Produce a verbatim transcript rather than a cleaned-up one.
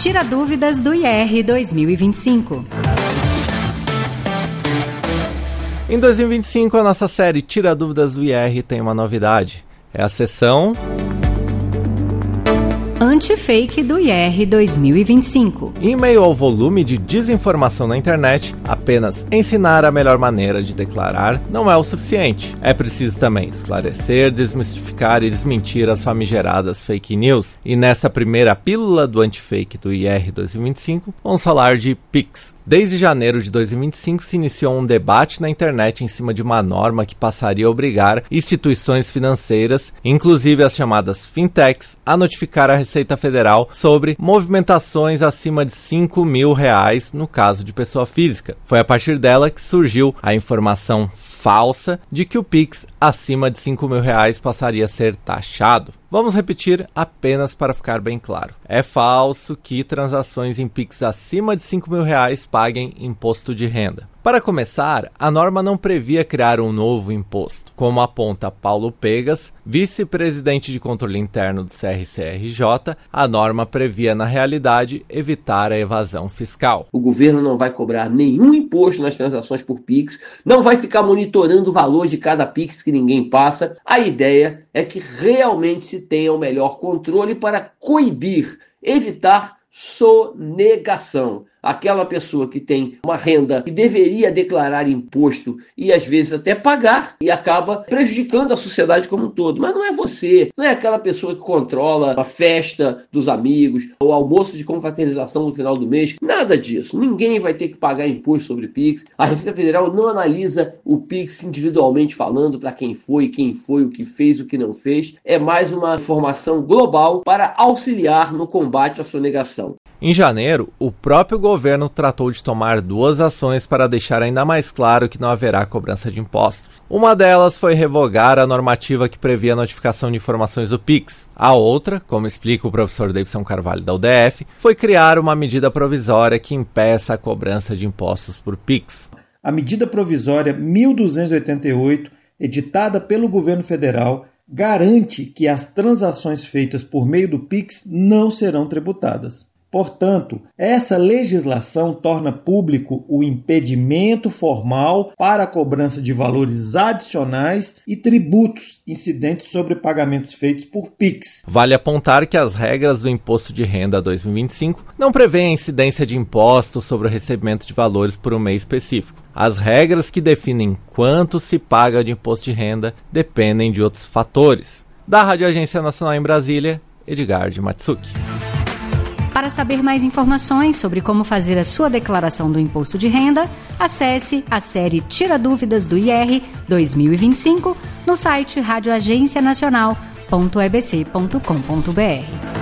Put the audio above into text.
Tira dúvidas do I R dois mil e vinte e cinco. Em dois mil e vinte e cinco, a nossa série Tira Dúvidas do I R tem uma novidade. É a sessão Anti-Fake do I R dois mil e vinte e cinco. Em meio ao volume de desinformação na internet, apenas ensinar a melhor maneira de declarar não é o suficiente. É preciso também esclarecer, desmistificar e desmentir as famigeradas fake news. E nessa primeira pílula do Anti-Fake do I R dois mil e vinte e cinco, vamos falar de Pix. Desde janeiro de dois mil e vinte e cinco se iniciou um debate na internet em cima de uma norma que passaria a obrigar instituições financeiras, inclusive as chamadas fintechs, a notificar a Receita Federal sobre movimentações acima de cinco mil reais no caso de pessoa física. Foi a partir dela que surgiu a informação falsa de que o Pix acima de cinco mil reais passaria a ser taxado. Vamos repetir apenas para ficar bem claro. É falso que transações em Pix acima de cinco mil reais paguem imposto de renda. Para começar, a norma não previa criar um novo imposto. Como aponta Paulo Pegas, vice-presidente de controle interno do C R C R J, a norma previa, na realidade, evitar a evasão fiscal. O governo não vai cobrar nenhum imposto nas transações por Pix, não vai ficar monitorando o valor de cada Pix que ninguém passa. A ideia é que realmente se tenha o melhor controle para coibir, evitar sonegação. Aquela pessoa que tem uma renda que deveria declarar imposto e às vezes até pagar e acaba prejudicando a sociedade como um todo. Mas não é você, não é aquela pessoa que controla a festa dos amigos, o almoço de confraternização no final do mês. Nada disso. Ninguém vai ter que pagar imposto sobre Pix. A Receita Federal não analisa o Pix individualmente falando para quem foi, quem foi, o que fez, o que não fez. É mais uma informação global para auxiliar no combate à sonegação. Em janeiro, o próprio governo tratou de tomar duas ações para deixar ainda mais claro que não haverá cobrança de impostos. Uma delas foi revogar a normativa que previa a notificação de informações do Pix. A outra, como explica o professor Deibson Carvalho da U D F, foi criar uma medida provisória que impeça a cobrança de impostos por Pix. A medida provisória mil duzentos e oitenta e oito, editada pelo governo federal, garante que as transações feitas por meio do Pix não serão tributadas. Portanto, essa legislação torna público o impedimento formal para a cobrança de valores adicionais e tributos incidentes sobre pagamentos feitos por Pix. Vale apontar que as regras do Imposto de Renda dois mil e vinte e cinco não prevêem a incidência de impostos sobre o recebimento de valores por um mês específico. As regras que definem quanto se paga de imposto de renda dependem de outros fatores. Da Rádio Agência Nacional em Brasília, Edgar de Matsuki. Para saber mais informações sobre como fazer a sua declaração do imposto de renda, acesse a série Tira Dúvidas do I R dois mil e vinte e cinco no site radio agência nacional ponto e b c ponto com ponto b r.